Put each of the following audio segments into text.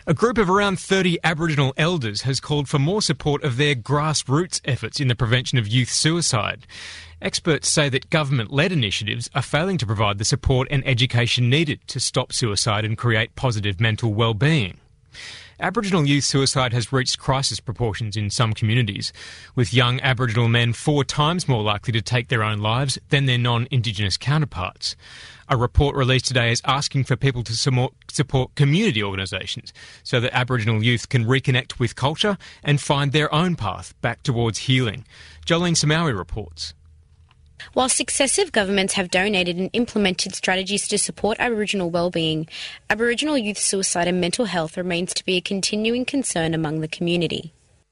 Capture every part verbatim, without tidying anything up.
A group of around thirty Aboriginal elders has called for more support of their grassroots efforts in the prevention of youth suicide. Experts say that government-led initiatives are failing to provide the support and education needed to stop suicide and create positive mental well-being. Aboriginal youth suicide has reached crisis proportions in some communities, with young Aboriginal men four times more likely to take their own lives than their non-Indigenous counterparts. A report released today is asking for people to support community organisations so that Aboriginal youth can reconnect with culture and find their own path back towards healing. Jolene Samawi reports. While successive governments have donated and implemented strategies to support Aboriginal wellbeing, Aboriginal youth suicide and mental health remains to be a continuing concern among the community.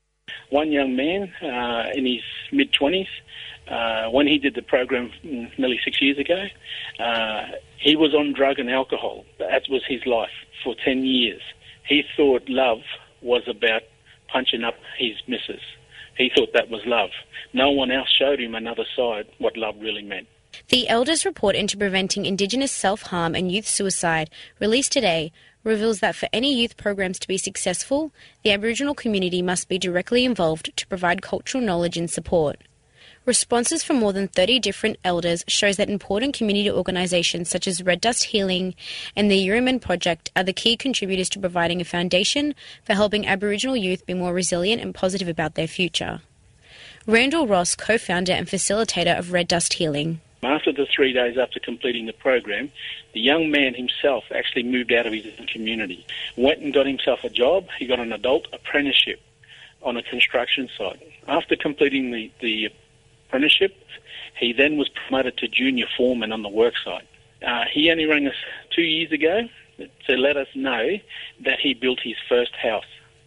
One young man uh, in his mid-twenties, uh, when he did the program nearly six years ago, uh, he was on drug and alcohol. That was his life for ten years. He thought love was about punching up his missus. He thought that was love. No one else showed him another side, what love really meant. The Elders Report into Preventing Indigenous Self-Harm and Youth Suicide, released today, reveals that for any youth programs to be successful, the Aboriginal community must be directly involved to provide cultural knowledge and support. Responses from more than thirty different elders shows that important community organisations such as Red Dust Healing and the Yiriman Project are the key contributors to providing a foundation for helping Aboriginal youth be more resilient and positive about their future. Randall Ross, co-founder and facilitator of Red Dust Healing. After the three days after completing the program, the young man himself actually moved out of his community, went and got himself a job. He got an adult apprenticeship on a construction site. After completing the, the apprenticeship, he then was promoted to junior foreman on the work site. Uh, he only rang us two years ago to let us know that he built his first house.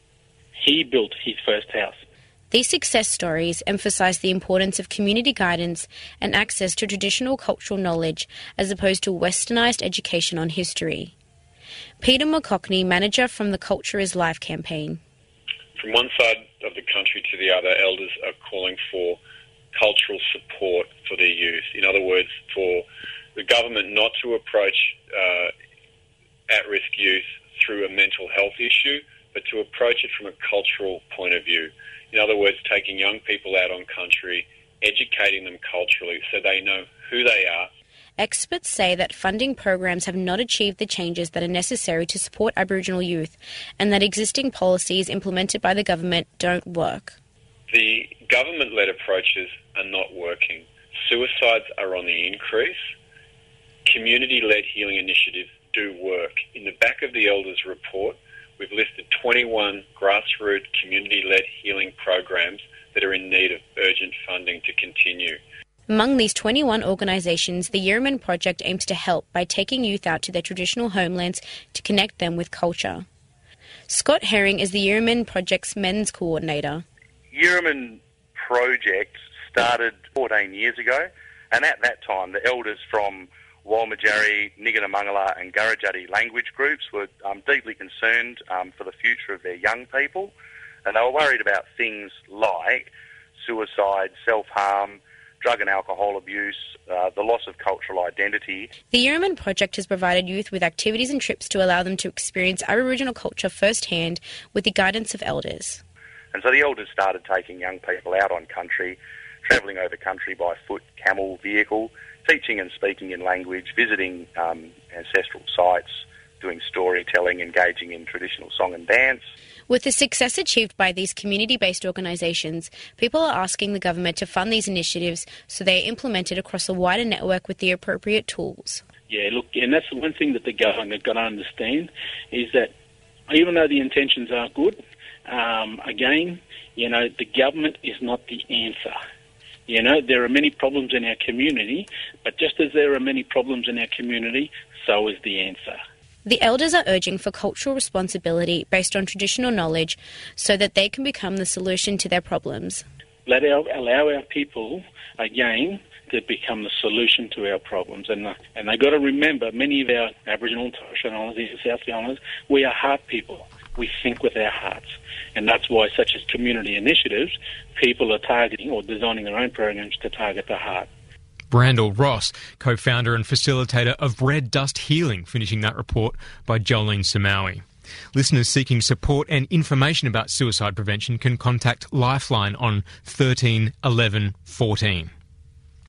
He built his first house. These success stories emphasise the importance of community guidance and access to traditional cultural knowledge as opposed to westernised education on history. Peter McCockney, manager from the Culture is Life campaign. From one side of the country to the other, elders are calling for cultural support for their youth. In other words, for the government not to approach uh, at-risk youth through a mental health issue, but to approach it from a cultural point of view. In other words, taking young people out on country, educating them culturally so they know who they are. Experts say that funding programs have not achieved the changes that are necessary to support Aboriginal youth and that existing policies implemented by the government don't work. The government-led approaches are not working. Suicides are on the increase. Community-led healing initiatives do work. In the back of the Elders Report, we've listed twenty-one grassroots community-led healing programs that are in need of urgent funding to continue. Among these twenty-one organisations, the Yiriman Project aims to help by taking youth out to their traditional homelands to connect them with culture. Scott Herring is the Yiriman Project's men's coordinator. Yiriman Project started fourteen years ago, and at that time the elders from Walmatjarri, Niganamangala and Gurrajati language groups were um, deeply concerned um, for the future of their young people, and they were worried about things like suicide, self-harm, drug and alcohol abuse, uh, the loss of cultural identity. The Yiriman Project has provided youth with activities and trips to allow them to experience Aboriginal culture firsthand with the guidance of elders. And so the elders started taking young people out on country, travelling over country by foot, camel, vehicle, teaching and speaking in language, visiting um, ancestral sites, doing storytelling, engaging in traditional song and dance. With the success achieved by these community-based organisations, people are asking the government to fund these initiatives so they are implemented across a wider network with the appropriate tools. Yeah, look, and that's the one thing that the government has got to understand, is that even though the intentions are good, um, again, you know, the government is not the answer. You know, there are many problems in our community, but just as there are many problems in our community, so is the answer. The elders are urging for cultural responsibility based on traditional knowledge so that they can become the solution to their problems. Let our, allow our people, again, to become the solution to our problems. And, uh, and they've got to remember, many of our Aboriginal and Torres Strait Islanders, South Sea Islanders, we are heart people. We think with our hearts. And that's why, such as community initiatives, people are targeting or designing their own programs to target the heart. Randall Ross, co-founder and facilitator of Red Dust Healing, finishing that report by Jolene Samawi. Listeners seeking support and information about suicide prevention can contact Lifeline on thirteen eleven fourteen.